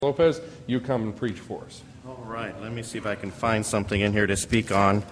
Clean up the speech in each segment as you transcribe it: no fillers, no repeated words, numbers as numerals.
Lopez, you come and preach for us. All right, let me see if I can find something in here to speak on.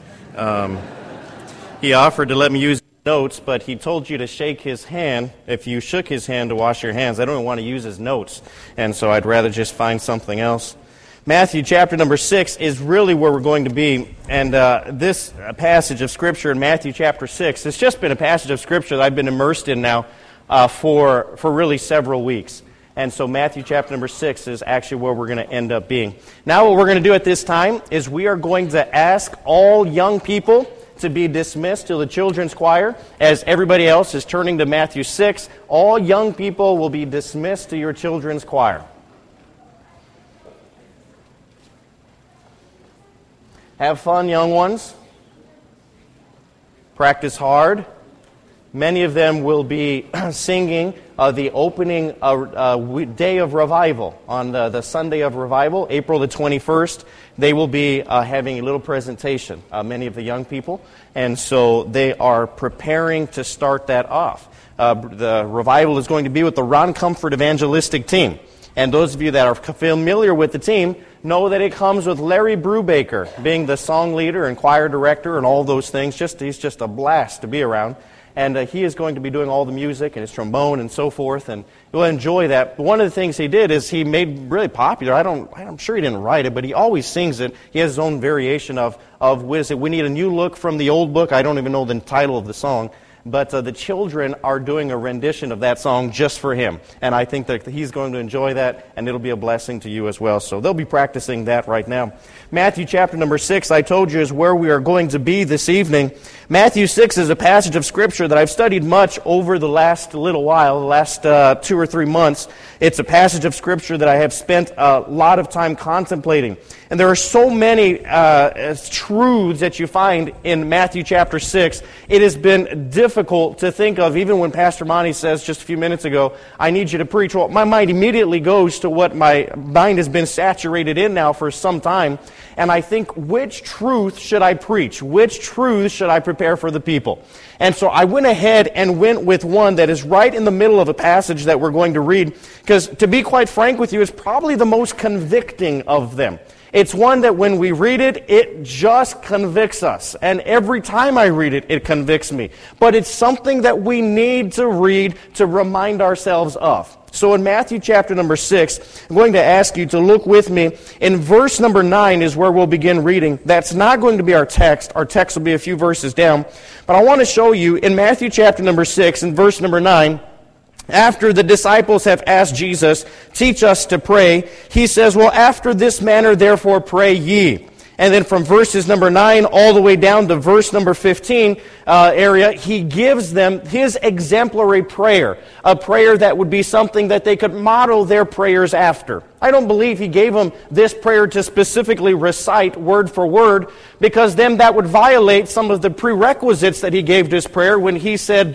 He offered to let me use notes, but he told you to shake his hand. If you shook his hand to wash your hands, I don't want to use his notes, and so I'd rather just find something else. Matthew chapter number 6 is really where we're going to be, and this passage of Scripture in Matthew chapter 6 has just been a passage of Scripture that I've been immersed in now for really several weeks. And so Matthew chapter number 6 is actually where we're going to end up being. Now what we're going to do at this time is we are going to ask all young people to be dismissed to the children's choir. As everybody else is turning to Matthew 6, all young people will be dismissed to your children's choir. Have fun, young ones. Practice hard. Many of them will be singing the opening day of revival on the Sunday of revival, April the 21st. They will be having a little presentation, many of the young people, and so they are preparing to start that off. The revival is going to be with the Ron Comfort Evangelistic Team, and those of you that are familiar with the team know that it comes with Larry Brubaker being the song leader and choir director and all those things. He's just a blast to be around. And he is going to be doing all the music and his trombone and so forth, and you'll enjoy that. But one of the things he did is he made really popular. I'm sure he didn't write it, but he always sings it. He has his own variation of what is it? We need a new look from the old book. I don't even know the title of the song. But the children are doing a rendition of that song just for him. And I think that he's going to enjoy that, and it'll be a blessing to you as well. So they'll be practicing that right now. Matthew chapter number 6, I told you, is where we are going to be this evening. Matthew 6 is a passage of Scripture that I've studied much over the last little while, the last 2 or 3 months. It's a passage of Scripture that I have spent a lot of time contemplating. And there are so many truths that you find in Matthew chapter 6. It has been difficult to think of, even when Pastor Monty says just a few minutes ago, I need you to preach. Well, my mind immediately goes to what my mind has been saturated in now for some time. And I think, which truth should I preach? Which truth should I prepare for the people? And so I went ahead and went with one that is right in the middle of a passage that we're going to read, because to be quite frank with you, it's probably the most convicting of them. It's one that when we read it, it just convicts us. And every time I read it, it convicts me. But it's something that we need to read to remind ourselves of. So in Matthew chapter number 6, I'm going to ask you to look with me. In verse number 9 is where we'll begin reading. That's not going to be our text. Our text will be a few verses down. But I want to show you in Matthew chapter number 6, in verse number 9, after the disciples have asked Jesus, teach us to pray, he says, well, after this manner, therefore, pray ye. And then from verses number 9 all the way down to verse number 15 area, he gives them his exemplary prayer, a prayer that would be something that they could model their prayers after. I don't believe he gave them this prayer to specifically recite word for word, because then that would violate some of the prerequisites that he gave to his prayer when he said,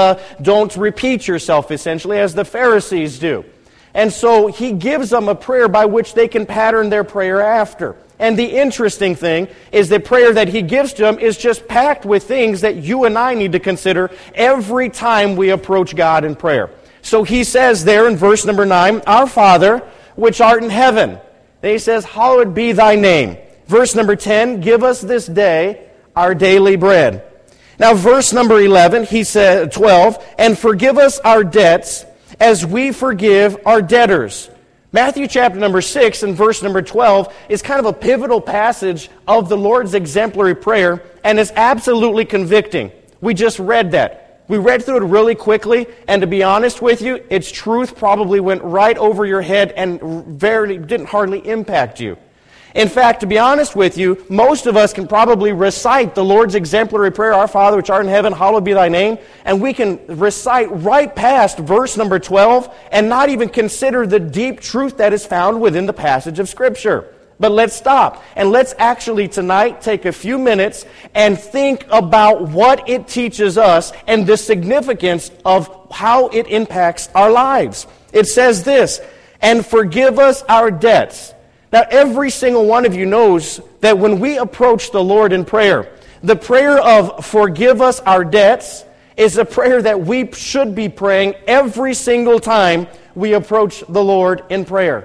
don't repeat yourself, essentially, as the Pharisees do. And so he gives them a prayer by which they can pattern their prayer after. And the interesting thing is the prayer that he gives to them is just packed with things that you and I need to consider every time we approach God in prayer. So he says there in verse number 9, Our Father, which art in heaven. Then he says, Hallowed be thy name. Verse number 10, Give us this day our daily bread. Now verse number 11, he said, 12, And forgive us our debts as we forgive our debtors. Matthew chapter number 6 and verse number 12 is kind of a pivotal passage of the Lord's exemplary prayer, and is absolutely convicting. We just read that. We read through it really quickly, and to be honest with you, its truth probably went right over your head and didn't hardly impact you. In fact, to be honest with you, most of us can probably recite the Lord's exemplary prayer, Our Father which art in heaven, hallowed be thy name, and we can recite right past verse number 12 and not even consider the deep truth that is found within the passage of Scripture. But let's stop, and let's actually tonight take a few minutes and think about what it teaches us and the significance of how it impacts our lives. It says this, And forgive us our debts. Now, every single one of you knows that when we approach the Lord in prayer, the prayer of forgive us our debts is a prayer that we should be praying every single time we approach the Lord in prayer.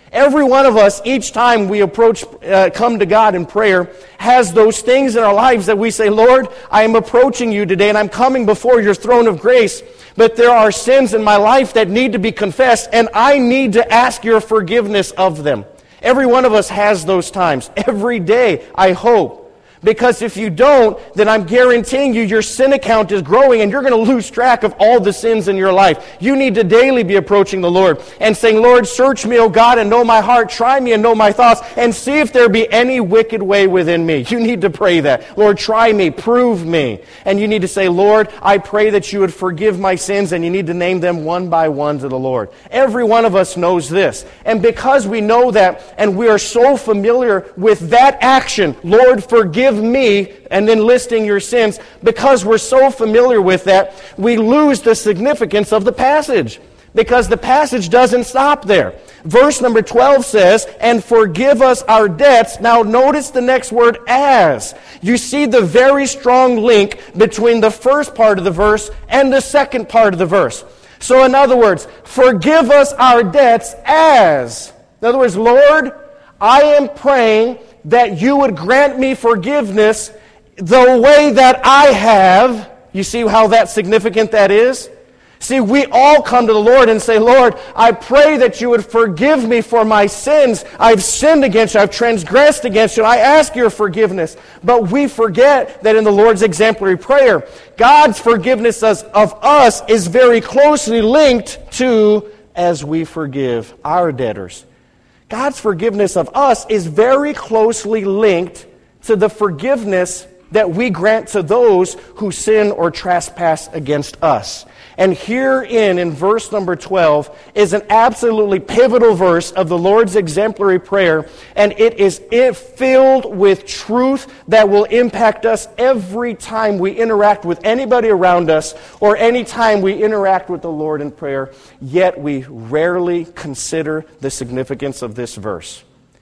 Every one of us, each time we come to God in prayer, has those things in our lives that we say, Lord, I am approaching you today and I'm coming before your throne of grace, but there are sins in my life that need to be confessed and I need to ask your forgiveness of them. Every one of us has those times. Every day, I hope. Because if you don't, then I'm guaranteeing you your sin account is growing and you're going to lose track of all the sins in your life. You need to daily be approaching the Lord and saying, Lord, search me, O God, and know my heart. Try me and know my thoughts and see if there be any wicked way within me. You need to pray that. Lord, try me, prove me. And you need to say, Lord, I pray that you would forgive my sins, and you need to name them one by one to the Lord. Every one of us knows this. And because we know that and we are so familiar with that action, Lord, forgive me, and then listing your sins, because we're so familiar with that, we lose the significance of the passage. Because the passage doesn't stop there. Verse number 12 says, and forgive us our debts. Now notice the next word, as. You see the very strong link between the first part of the verse and the second part of the verse. So in other words, forgive us our debts as. In other words, Lord, I am praying that you would grant me forgiveness the way that I have. You see how that significant that is? See, we all come to the Lord and say, Lord, I pray that you would forgive me for my sins. I've sinned against you. I've transgressed against you. I ask your forgiveness. But we forget that in the Lord's exemplary prayer, God's forgiveness of us is very closely linked to as we forgive our debtors. God's forgiveness of us is very closely linked to the forgiveness that we grant to those who sin or trespass against us. And herein, in verse number 12, is an absolutely pivotal verse of the Lord's exemplary prayer, and it is filled with truth that will impact us every time we interact with anybody around us or any time we interact with the Lord in prayer, yet we rarely consider the significance of this verse.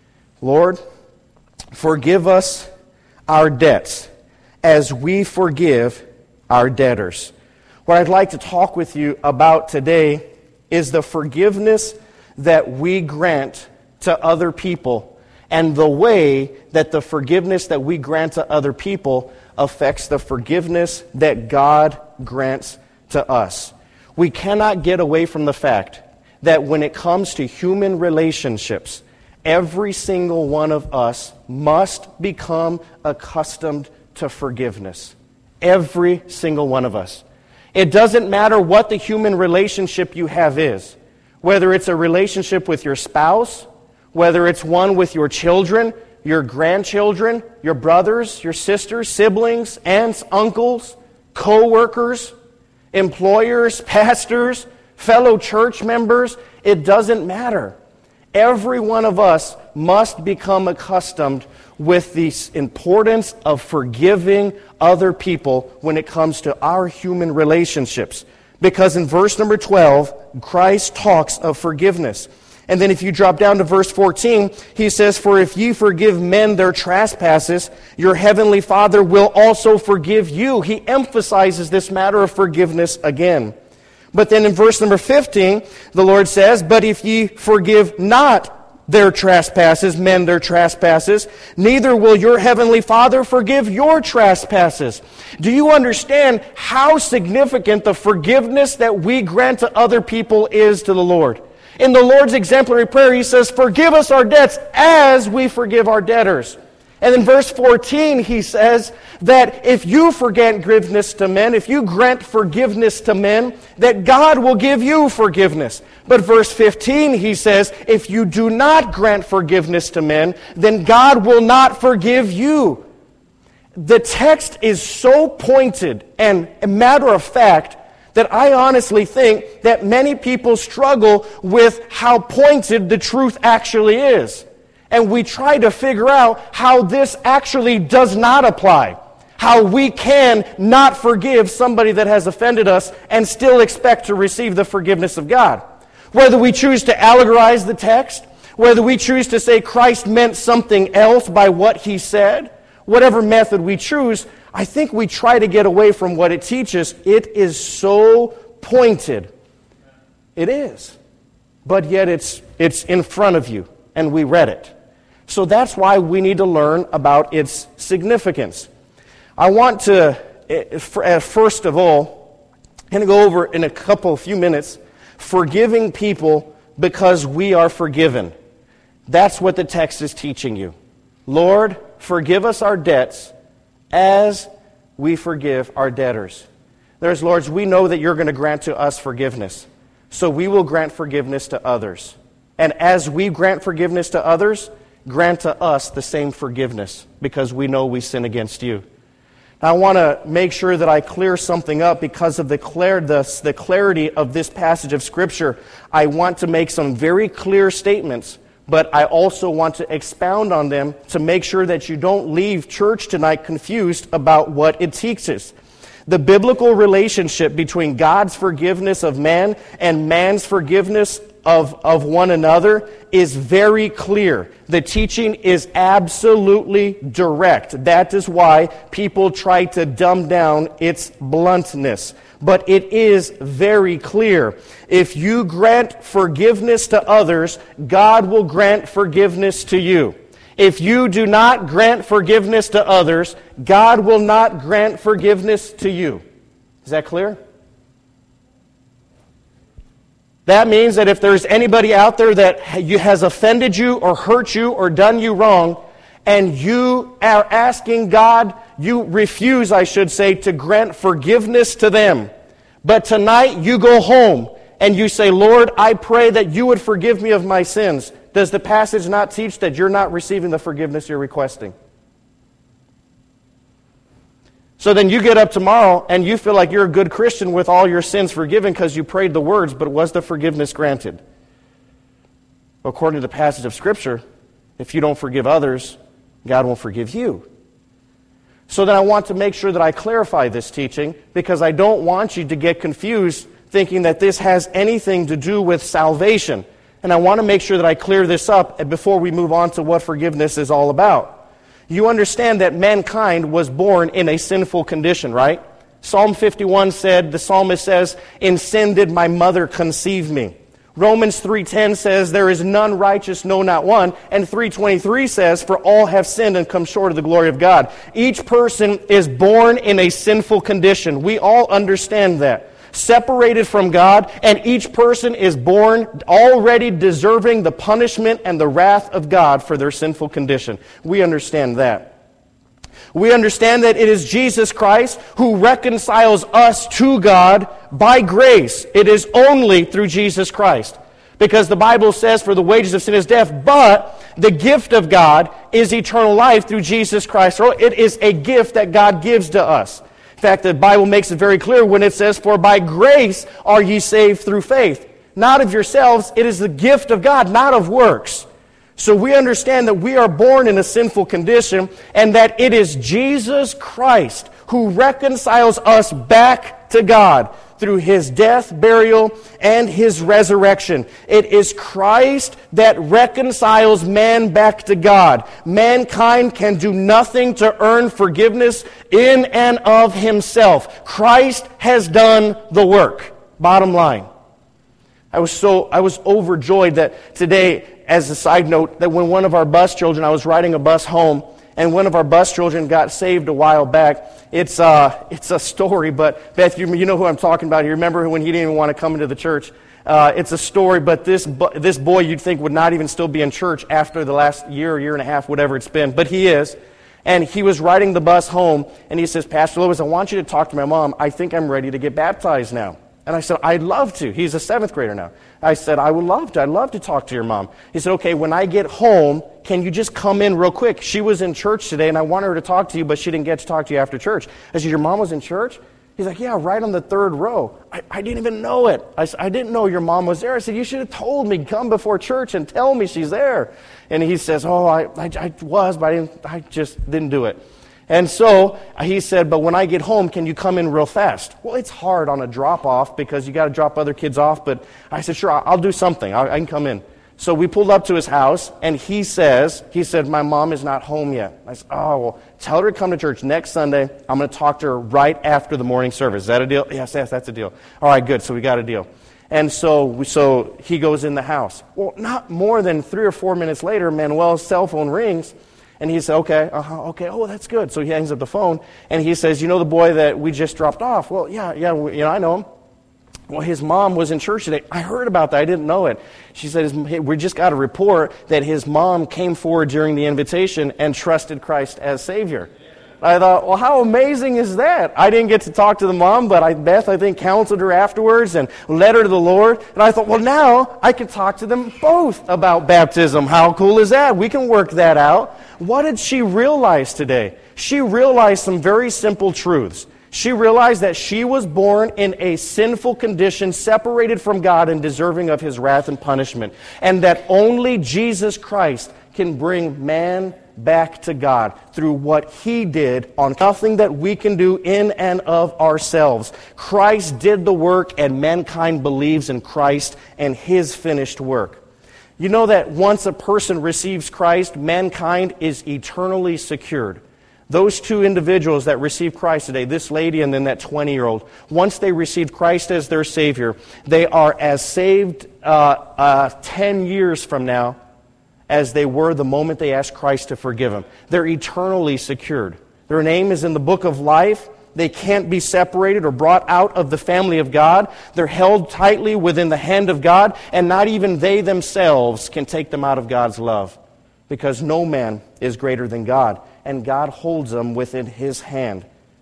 Lord, forgive us our debts as we forgive our debtors. What I'd like to talk with you about today is the forgiveness that we grant to other people and the way that the forgiveness that we grant to other people affects the forgiveness that God grants to us. We cannot get away from the fact that when it comes to human relationships, every single one of us must become accustomed to forgiveness. Every single one of us. It doesn't matter what the human relationship you have is. Whether it's a relationship with your spouse, whether it's one with your children, your grandchildren, your brothers, your sisters, siblings, aunts, uncles, co-workers, employers, pastors, fellow church members, it doesn't matter. Every one of us must become accustomed with the importance of forgiving other people when it comes to our human relationships. Because in verse number 12, Christ talks of forgiveness. And then if you drop down to verse 14, he says, for if ye forgive men their trespasses, your heavenly Father will also forgive you. He emphasizes this matter of forgiveness again. But then in verse number 15, the Lord says, but if ye forgive not their trespasses, men their trespasses, neither will your heavenly Father forgive your trespasses. Do you understand how significant the forgiveness that we grant to other people is to the Lord? In the Lord's exemplary prayer, he says, forgive us our debts as we forgive our debtors. And in verse 14, he says that if you forget forgiveness to men, if you grant forgiveness to men, that God will give you forgiveness. But verse 15, he says, if you do not grant forgiveness to men, then God will not forgive you. The text is so pointed and a matter of fact that I honestly think that many people struggle with how pointed the truth actually is. And we try to figure out how this actually does not apply. How we can not forgive somebody that has offended us and still expect to receive the forgiveness of God. Whether we choose to allegorize the text, whether we choose to say Christ meant something else by what he said, whatever method we choose, I think we try to get away from what it teaches. It is so pointed. It is. But yet it's in front of you. and we read it. So that's why we need to learn about its significance. I want to, first of all, I'm going to go over in a few minutes, forgiving people because we are forgiven. That's what the text is teaching you. Lord, forgive us our debts as we forgive our debtors. There's, Lord, we know that you're going to grant to us forgiveness, so we will grant forgiveness to others. And as we grant forgiveness to others, grant to us the same forgiveness, because we know we sin against you. Now, I want to make sure that I clear something up because of the clarity of this passage of Scripture. I want to make some very clear statements, but I also want to expound on them to make sure that you don't leave church tonight confused about what it teaches. The biblical relationship between God's forgiveness of man and man's forgiveness of one another is very clear. The teaching is absolutely direct. That is why people try to dumb down its bluntness. But it is very clear. If you grant forgiveness to others, God will grant forgiveness to you. If you do not grant forgiveness to others, God will not grant forgiveness to you. Is that clear? That means that if there's anybody out there that has offended you or hurt you or done you wrong, and you are asking God, you refuse, I should say, to grant forgiveness to them. But tonight you go home and you say, Lord, I pray that you would forgive me of my sins. Does the passage not teach that you're not receiving the forgiveness you're requesting? So then you get up tomorrow and you feel like you're a good Christian with all your sins forgiven because you prayed the words, but was the forgiveness granted? According to the passage of Scripture, if you don't forgive others, God won't forgive you. So then I want to make sure that I clarify this teaching, because I don't want you to get confused thinking that this has anything to do with salvation. And I want to make sure that I clear this up before we move on to what forgiveness is all about. You understand that mankind was born in a sinful condition, right? Psalm 51 said, the psalmist says, in sin did my mother conceive me. Romans 3:10 says, there is none righteous, no, not one. And 3:23 says, for all have sinned and come short of the glory of God. Each person is born in a sinful condition. We all understand that. Separated from God, and each person is born already deserving the punishment and the wrath of God for their sinful condition. We understand that. We understand that it is Jesus Christ who reconciles us to God by grace. It is only through Jesus Christ. Because the Bible says, for the wages of sin is death, but the gift of God is eternal life through Jesus Christ. So it is a gift that God gives to us. In fact, the Bible makes it very clear when it says, for by grace are ye saved through faith. Not of yourselves, it is the gift of God, not of works. So we understand that we are born in a sinful condition, and that it is Jesus Christ who reconciles us back to God through His death, burial, and His resurrection. It is Christ that reconciles man back to God. Mankind can do nothing to earn forgiveness in and of himself. Christ has done the work. Bottom line. I was overjoyed that today, as a side note, that when one of our bus children, I was riding a bus home, and one of our bus children got saved a while back. It's a story, but Beth, you know who I'm talking about here. Remember when he didn't even want to come into the church? It's a story, but this boy you'd think would not even still be in church after the last year and a half, whatever it's been. But he is. And he was riding the bus home, and he says, Pastor Lewis, I want you to talk to my mom. I think I'm ready to get baptized now. And I said, I'd love to. He's a 7th grader now. I said, I would love to. I'd love to talk to your mom. He said, okay, when I get home, can you just come in real quick? She was in church today, and I wanted her to talk to you, but she didn't get to talk to you after church. I said, your mom was in church? He's like, yeah, right on the 3rd row. I didn't even know it. I said, I didn't know your mom was there. I said, you should have told me, come before church and tell me she's there. And he says, oh, I was, but I just didn't do it. And so he said, but when I get home, can you come in real fast? Well, it's hard on a drop-off because you got to drop other kids off. But I said, sure, I'll do something. I can come in. So we pulled up to his house, and he said, my mom is not home yet. I said, oh, well, tell her to come to church next Sunday. I'm going to talk to her right after the morning service. Is that a deal? Yes, that's a deal. All right, good. So we got a deal. And so he goes in the house. Well, not more than 3 or 4 minutes later, Manuel's cell phone rings, and he said, okay, oh, that's good. So he hangs up the phone, and he says, you know the boy that we just dropped off? Well, yeah, I know him. Well, his mom was in church today. I heard about that. I didn't know it. She said, we just got a report that his mom came forward during the invitation and trusted Christ as Savior. I thought, well, how amazing is that? I didn't get to talk to the mom, but Beth, I think, counseled her afterwards and led her to the Lord. And I thought, well, now I can talk to them both about baptism. How cool is that? We can work that out. What did she realize today? She realized some very simple truths. She realized that she was born in a sinful condition, separated from God and deserving of His wrath and punishment, and that only Jesus Christ can bring man back to God through what He did on nothing that we can do in and of ourselves. Christ did the work, and mankind believes in Christ and His finished work. You know that once a person receives Christ, mankind is eternally secured. Those two individuals that received Christ today, this lady and then that 20-year-old, once they received Christ as their Savior, they are as saved 10 years from now as they were the moment they asked Christ to forgive them. They're eternally secured. Their name is in the book of life. They can't be separated or brought out of the family of God. They're held tightly within the hand of God, and not even they themselves can take them out of God's love, because no man is greater than God, and God holds them within His hand.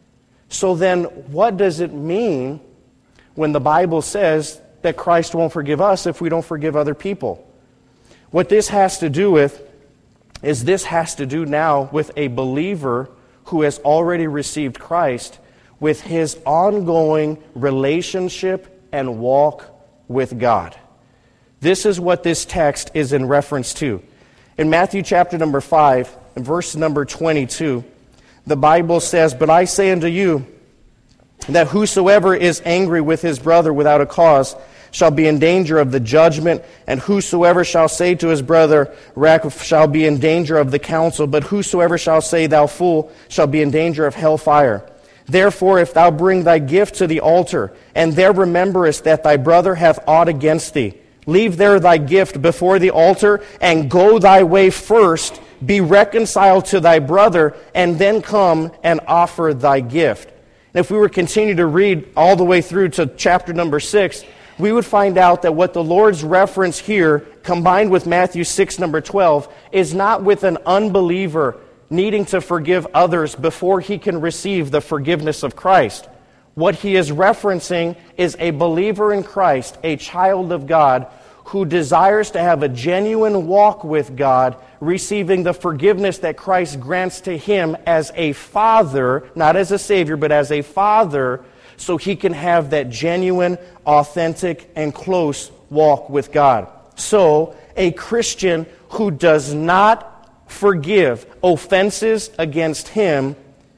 So then, what does it mean when the Bible says that Christ won't forgive us if we don't forgive other people? What this has to do with is this has to do now with a believer who has already received Christ, with his ongoing relationship and walk with God. This is what this text is in reference to. In Matthew chapter number 5, and verse number 22, the Bible says, "But I say unto you, that whosoever is angry with his brother without a cause shall be in danger of the judgment, and whosoever shall say to his brother, Raca, shall be in danger of the council, but whosoever shall say, Thou fool, shall be in danger of hellfire. Therefore, if thou bring thy gift to the altar, and there rememberest that thy brother hath aught against thee, leave there thy gift before the altar, and go thy way first, be reconciled to thy brother, and then come and offer thy gift." And if we were to continue to read all the way through to chapter number 6, we would find out that what the Lord's reference here, combined with Matthew 6, number 12, is not with an unbeliever needing to forgive others before he can receive the forgiveness of Christ. What he is referencing is a believer in Christ, a child of God, who desires to have a genuine walk with God, receiving the forgiveness that Christ grants to him as a father, not as a savior, but as a father, so he can have that genuine, authentic, and close walk with God. So, a Christian who does not forgive offenses against him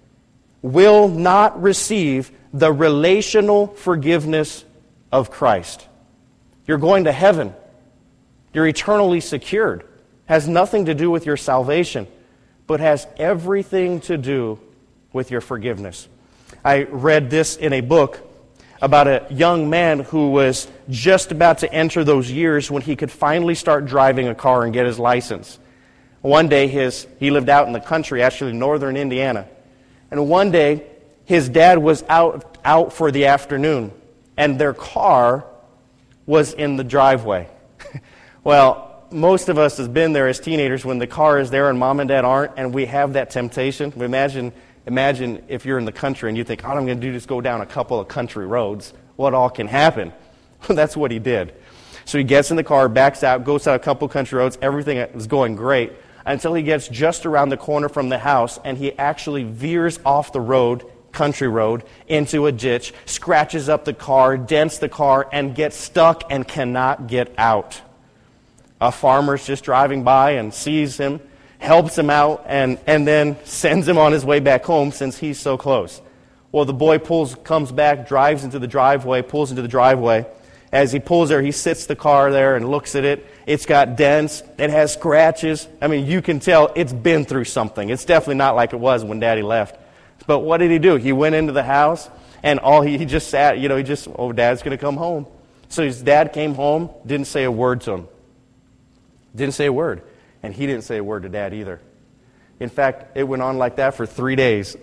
will not receive the relational forgiveness of Christ. You're going to heaven. You're eternally secured. Has nothing to do with your salvation, but has everything to do with your forgiveness. I read this in a book about a young man who was just about to enter those years when he could finally start driving a car and get his license. One day, he lived out in the country, actually northern Indiana. And one day, his dad was out for the afternoon, and their car was in the driveway. Well, most of us has been there as teenagers when the car is there and mom and dad aren't, and we have that temptation. Imagine if you're in the country and you think, all I'm going to do is go down a couple of country roads. What all can happen? That's what he did. So he gets in the car, backs out, goes down a couple of country roads. Everything is going great until he gets just around the corner from the house, and he actually veers off the road, country road, into a ditch, scratches up the car, dents the car, and gets stuck and cannot get out. A farmer's just driving by and sees him, helps him out, and then sends him on his way back home since he's so close. Well, the boy comes back, drives into the driveway, pulls into the driveway. As he pulls there, he sits the car there and looks at it. It's got dents. It has scratches. I mean, you can tell it's been through something. It's definitely not like it was when Daddy left. But what did he do? He went into the house, and he just sat, Dad's going to come home. So his dad came home, didn't say a word to him. Didn't say a word. And he didn't say a word to Dad either. In fact, it went on like that for 3 days.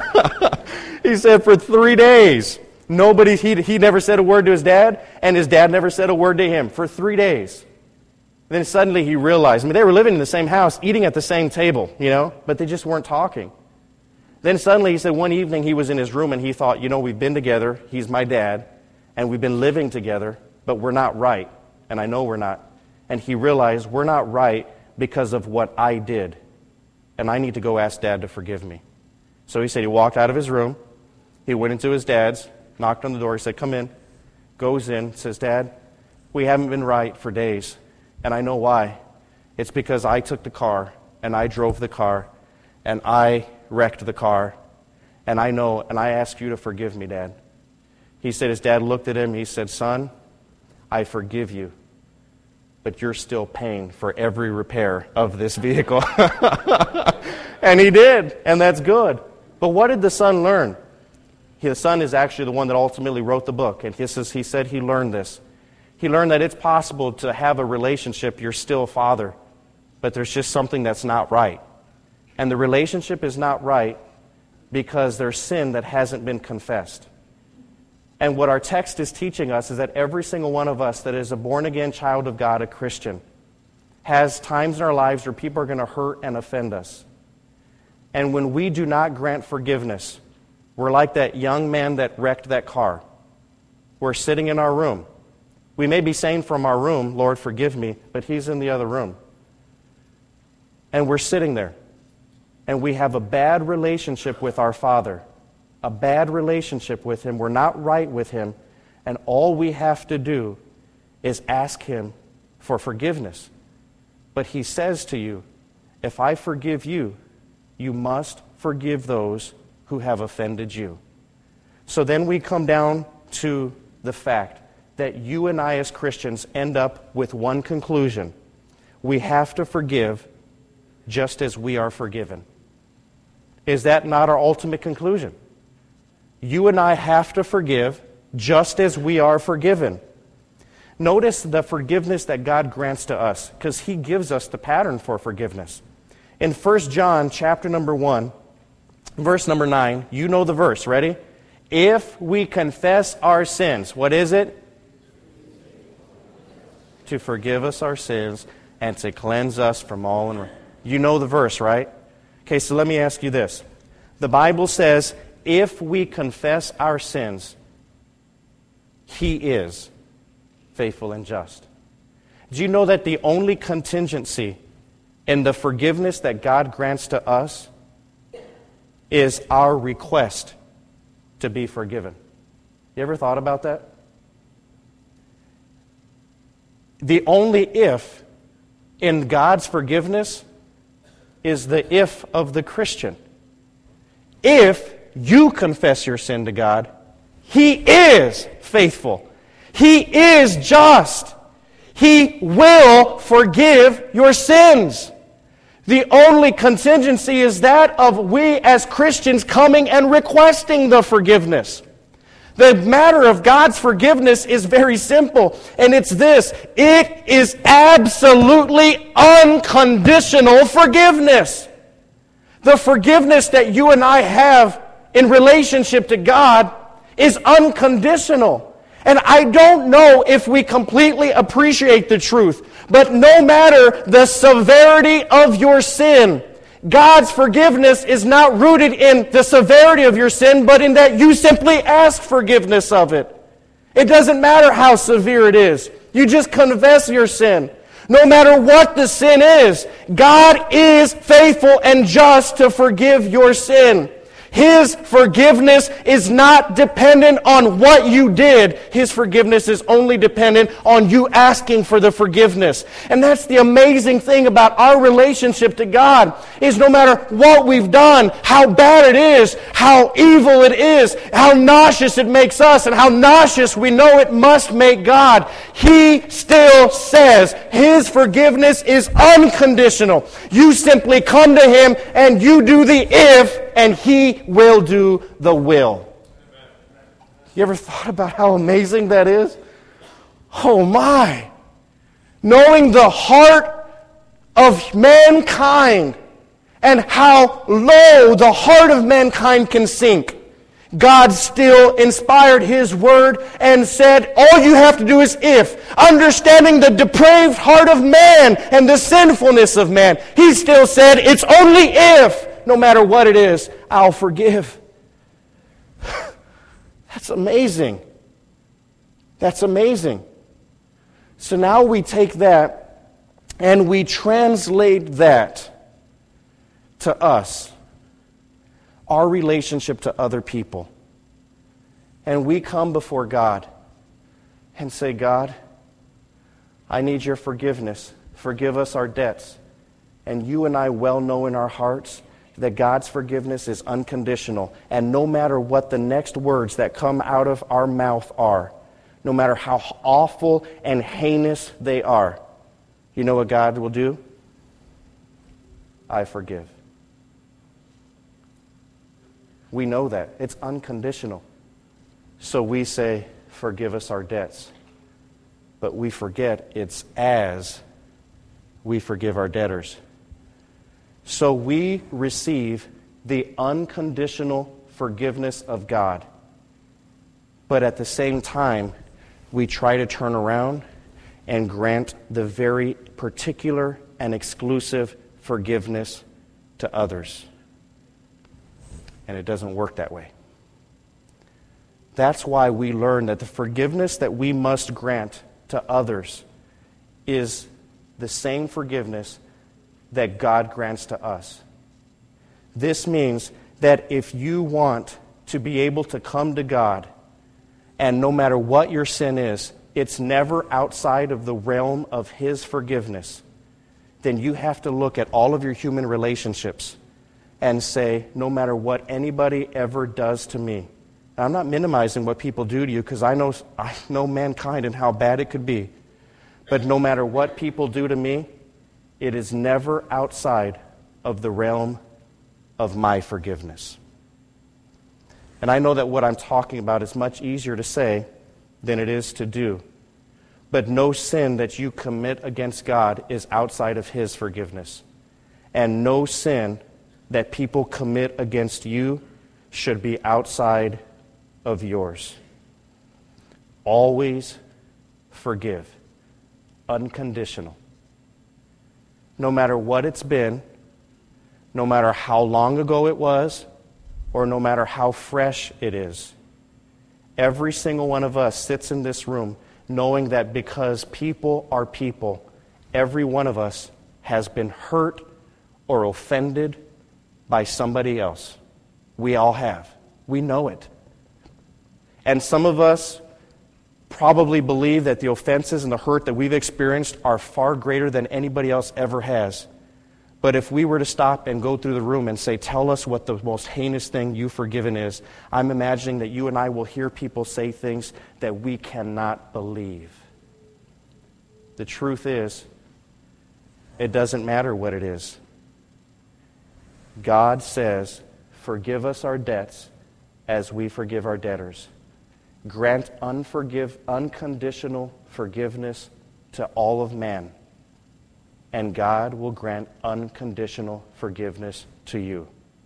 He said for 3 days. He never said a word to his dad, and his dad never said a word to him for 3 days. Then suddenly he realized, they were living in the same house, eating at the same table, but they just weren't talking. Then suddenly he said one evening he was in his room and he thought, we've been together, he's my dad, and we've been living together, but we're not right, and I know we're not. And he realized we're not right because of what I did, and I need to go ask Dad to forgive me. So he said he walked out of his room, he went into his dad's, knocked on the door, he said, come in, goes in, says, Dad, we haven't been right for days. And I know why. It's because I took the car, and I drove the car, and I wrecked the car, and I know, and I ask you to forgive me, Dad. He said his dad looked at him, he said, son, I forgive you, but you're still paying for every repair of this vehicle. And he did, and that's good. But what did the son learn? The son is actually the one that ultimately wrote the book, and he said he learned this. He learned that it's possible to have a relationship, you're still a father, but there's just something that's not right. And the relationship is not right because there's sin that hasn't been confessed. And what our text is teaching us is that every single one of us that is a born-again child of God, a Christian, has times in our lives where people are going to hurt and offend us. And when we do not grant forgiveness, we're like that young man that wrecked that car. We're sitting in our room. We may be saying from our room, Lord, forgive me, but he's in the other room. And we're sitting there. And we have a bad relationship with our Father. A bad relationship with Him. We're not right with Him. And all we have to do is ask Him for forgiveness. But He says to you, if I forgive you, you must forgive those who have offended you. So then we come down to the fact that you and I as Christians end up with one conclusion. We have to forgive just as we are forgiven. Is that not our ultimate conclusion? You and I have to forgive just as we are forgiven. Notice the forgiveness that God grants to us, because He gives us the pattern for forgiveness. In 1 John chapter number 1, verse number 9, you know the verse, ready? If we confess our sins, what is it? To forgive us our sins and to cleanse us from all unrighteousness. You know the verse, right? Okay, so let me ask you this. The Bible says, if we confess our sins, He is faithful and just. Do you know that the only contingency in the forgiveness that God grants to us is our request to be forgiven? You ever thought about that? The only if in God's forgiveness is the if of the Christian. If you confess your sin to God, He is faithful. He is just. He will forgive your sins. The only contingency is that of we as Christians coming and requesting the forgiveness. The matter of God's forgiveness is very simple, and it's this. It is absolutely unconditional forgiveness. The forgiveness that you and I have in relationship to God is unconditional. And I don't know if we completely appreciate the truth, but no matter the severity of your sin, God's forgiveness is not rooted in the severity of your sin, but in that you simply ask forgiveness of it. It doesn't matter how severe it is. You just confess your sin. No matter what the sin is, God is faithful and just to forgive your sin. His forgiveness is not dependent on what you did. His forgiveness is only dependent on you asking for the forgiveness. And that's the amazing thing about our relationship to God, is no matter what we've done, how bad it is, how evil it is, how nauseous it makes us, and how nauseous we know it must make God, He still says His forgiveness is unconditional. You simply come to Him and you do the if, and He will do the will. You ever thought about how amazing that is? Oh my! Knowing the heart of mankind and how low the heart of mankind can sink, God still inspired His Word and said, all you have to do is if. Understanding the depraved heart of man and the sinfulness of man, He still said, it's only if, no matter what it is, I'll forgive. That's amazing. That's amazing. So now we take that and we translate that to us, our relationship to other people. And we come before God and say, God, I need your forgiveness. Forgive us our debts. And you and I well know in our hearts that God's forgiveness is unconditional. And no matter what the next words that come out of our mouth are, no matter how awful and heinous they are, you know what God will do? I forgive. We know that. It's unconditional. So we say, forgive us our debts. But we forget it's as we forgive our debtors. So we receive the unconditional forgiveness of God. But at the same time, we try to turn around and grant the very particular and exclusive forgiveness to others. And it doesn't work that way. That's why we learn that the forgiveness that we must grant to others is the same forgiveness that God grants to us. This means that if you want to be able to come to God, and no matter what your sin is, it's never outside of the realm of His forgiveness, then you have to look at all of your human relationships and say, no matter what anybody ever does to me, and I'm not minimizing what people do to you because I know mankind and how bad it could be, but no matter what people do to me, it is never outside of the realm of my forgiveness. And I know that what I'm talking about is much easier to say than it is to do. But no sin that you commit against God is outside of His forgiveness. And no sin that people commit against you should be outside of yours. Always forgive. Unconditional. No matter what it's been, no matter how long ago it was, or no matter how fresh it is. Every single one of us sits in this room knowing that because people are people, every one of us has been hurt or offended by somebody else. We all have. We know it. And some of us probably believe that the offenses and the hurt that we've experienced are far greater than anybody else ever has. But if we were to stop and go through the room and say, tell us what the most heinous thing you've forgiven is, I'm imagining that you and I will hear people say things that we cannot believe. The truth is, it doesn't matter what it is. God says, forgive us our debts as we forgive our debtors. Grant unconditional forgiveness to all of man. And God will grant unconditional forgiveness to you.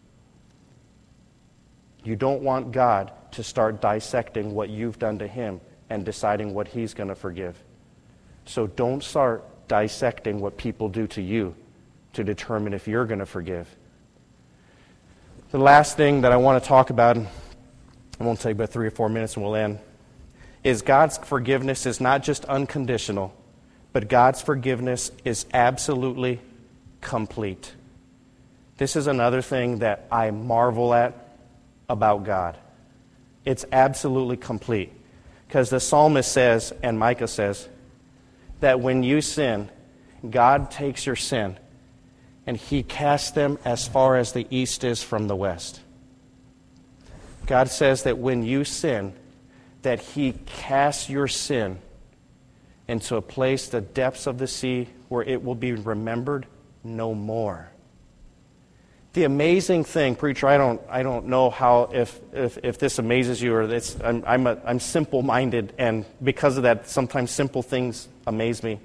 You don't want God to start dissecting what you've done to Him and deciding what He's going to forgive. So don't start dissecting what people do to you to determine if you're going to forgive. The last thing that I want to talk about, I won't take about 3 or 4 minutes and we'll end, is God's forgiveness is not just unconditional, but God's forgiveness is absolutely complete. This is another thing that I marvel at about God. It's absolutely complete. Because the psalmist says, and Micah says, that when you sin, God takes your sin and He casts them as far as the east is from the west. God says that when you sin, that He casts your sin into a place, the depths of the sea, where it will be remembered no more. The amazing thing, preacher, I don't know how if this amazes you or this. I'm simple-minded, and because of that, sometimes simple things amaze me.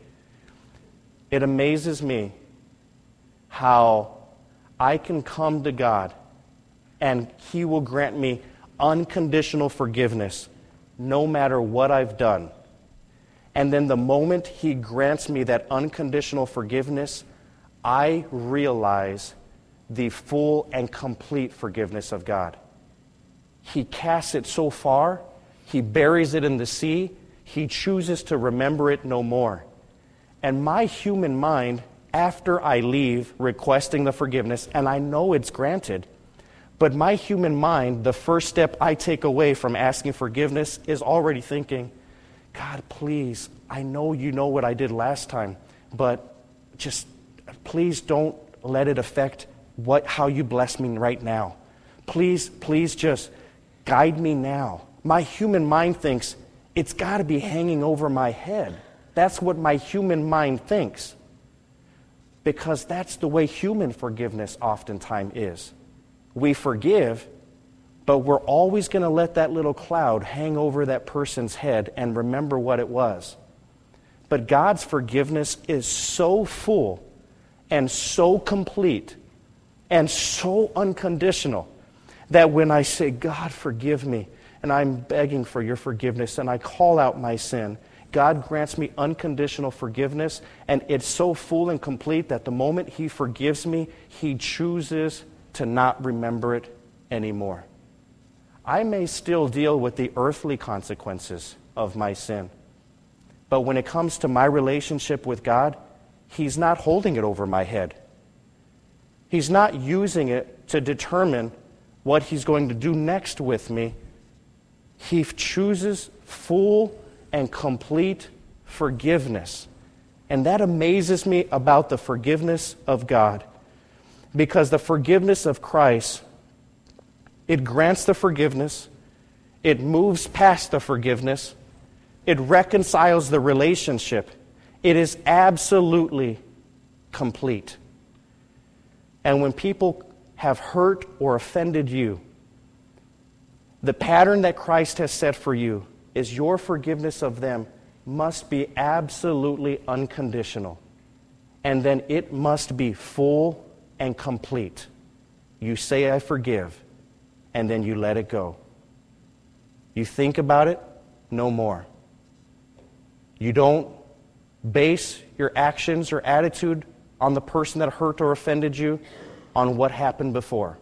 It amazes me how I can come to God and He will grant me unconditional forgiveness no matter what I've done. And then the moment He grants me that unconditional forgiveness, I realize the full and complete forgiveness of God. He casts it so far, He buries it in the sea, He chooses to remember it no more. And my human mind, after I leave requesting the forgiveness, and I know it's granted, but my human mind, the first step I take away from asking forgiveness is already thinking, God, please, I know you know what I did last time, but just please don't let it affect how you bless me right now. Please just guide me now. My human mind thinks it's got to be hanging over my head. That's what my human mind thinks. Because that's the way human forgiveness oftentimes is. We forgive, but we're always going to let that little cloud hang over that person's head and remember what it was. But God's forgiveness is so full and so complete and so unconditional that when I say, God, forgive me, and I'm begging for your forgiveness, and I call out my sin, God grants me unconditional forgiveness, and it's so full and complete that the moment He forgives me, He chooses to not remember it anymore. I may still deal with the earthly consequences of my sin, but when it comes to my relationship with God, He's not holding it over my head. He's not using it to determine what He's going to do next with me. He chooses full and complete forgiveness. And that amazes me about the forgiveness of God. Because the forgiveness of Christ, it grants the forgiveness, it moves past the forgiveness, it reconciles the relationship. It is absolutely complete. And when people have hurt or offended you, the pattern that Christ has set for you is your forgiveness of them must be absolutely unconditional. And then it must be full and complete. You say, I forgive, and then you let it go. You think about it, no more. You don't base your actions or attitude on the person that hurt or offended you on what happened before.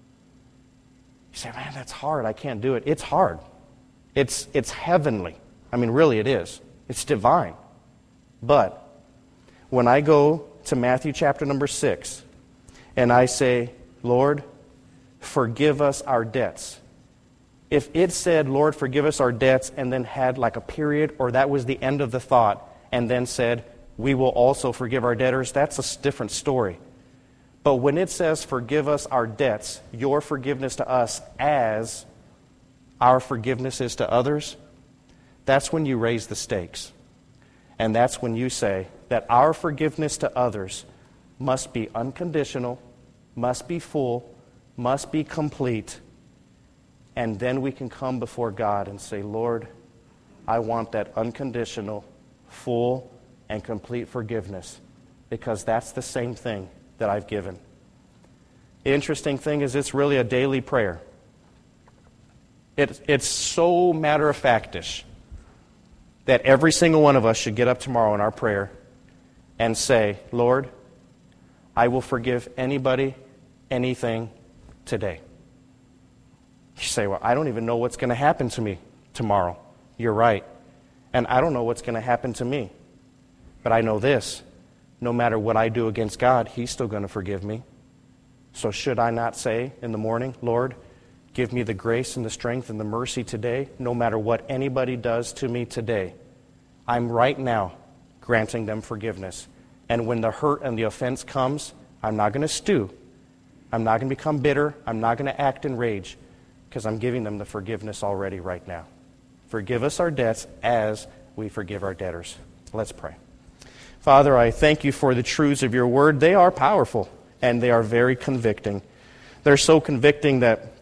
You say, man, that's hard. I can't do it. It's hard. It's heavenly. I mean, really it is. It's divine. But when I go to Matthew chapter number 6 and I say, Lord, forgive us our debts. If it said, Lord, forgive us our debts, and then had like a period, or that was the end of the thought, and then said, we will also forgive our debtors, that's a different story. But when it says, forgive us our debts, your forgiveness to us as our forgiveness is to others, that's when you raise the stakes. And that's when you say that our forgiveness to others must be unconditional, must be full, must be complete. And then we can come before God and say, Lord, I want that unconditional, full, and complete forgiveness, because that's the same thing that I've given. The interesting thing is it's really a daily prayer. It's so matter-of-factish that every single one of us should get up tomorrow in our prayer and say, Lord, I will forgive anybody, anything today. You say, well, I don't even know what's going to happen to me tomorrow. You're right. And I don't know what's going to happen to me. But I know this, no matter what I do against God, He's still going to forgive me. So should I not say in the morning, Lord, give me the grace and the strength and the mercy today, no matter what anybody does to me today. I'm right now granting them forgiveness. And when the hurt and the offense comes, I'm not going to stew. I'm not going to become bitter. I'm not going to act in rage, because I'm giving them the forgiveness already right now. Forgive us our debts as we forgive our debtors. Let's pray. Father, I thank you for the truths of your word. They are powerful, and they are very convicting. They're so convicting that